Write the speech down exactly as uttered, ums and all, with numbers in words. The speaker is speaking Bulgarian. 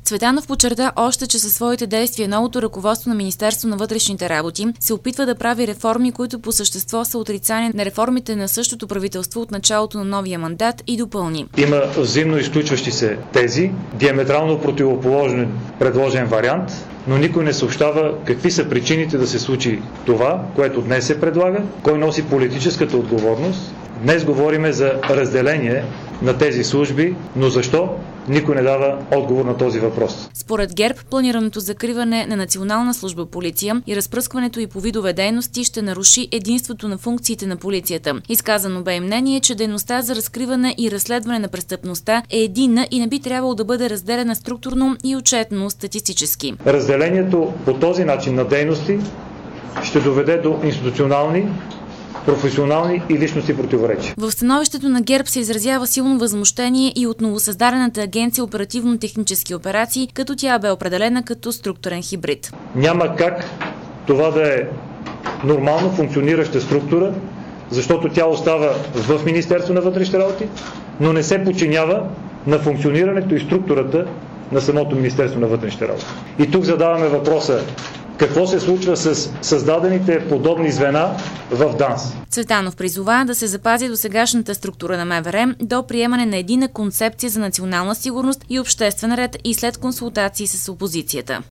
Цветанов подчерта още, че със своите действия новото ръководство на Министерство на вътрешните работи се опитва да прави реформи, които по същество са отрицание на реформите на същото правителство от началото на новия мандат, и допълни. Има взаимно изключващи се тези, диаметрално противоположен предложен вариант, но никой не съобщава какви са причините да се случи това, което днес се предлага, кой носи политическата отговорност. Днес говориме за разделение на тези служби, но защо? Никой не дава отговор на този въпрос. Според ГЕРБ, планираното закриване на Национална служба полиция и разпръскването й по видове дейности ще наруши единството на функциите на полицията. Изказано бе и мнение, че дейността за разкриване и разследване на престъпността е единна и не би трябвало да бъде разделена структурно и отчетно статистически. Разделението по този начин на дейности ще доведе до институционални, професионални и личностни противоречия. В становището на ГЕРБ се изразява силно възмущение и от новосъздадената агенция оперативно-технически операции, като тя бе определена като структурен хибрид. Няма как това да е нормално функционираща структура, защото тя остава в Министерство на вътрешните работи, но не се подчинява на функционирането и структурата на самото Министерство на вътрешните работи. И тук задаваме въпроса: какво се случва с създадените подобни звена в ДАНС? Цветанов призова да се запази досегашната структура на МВР до приемане на единна концепция за национална сигурност и обществен ред и след консултации с опозицията.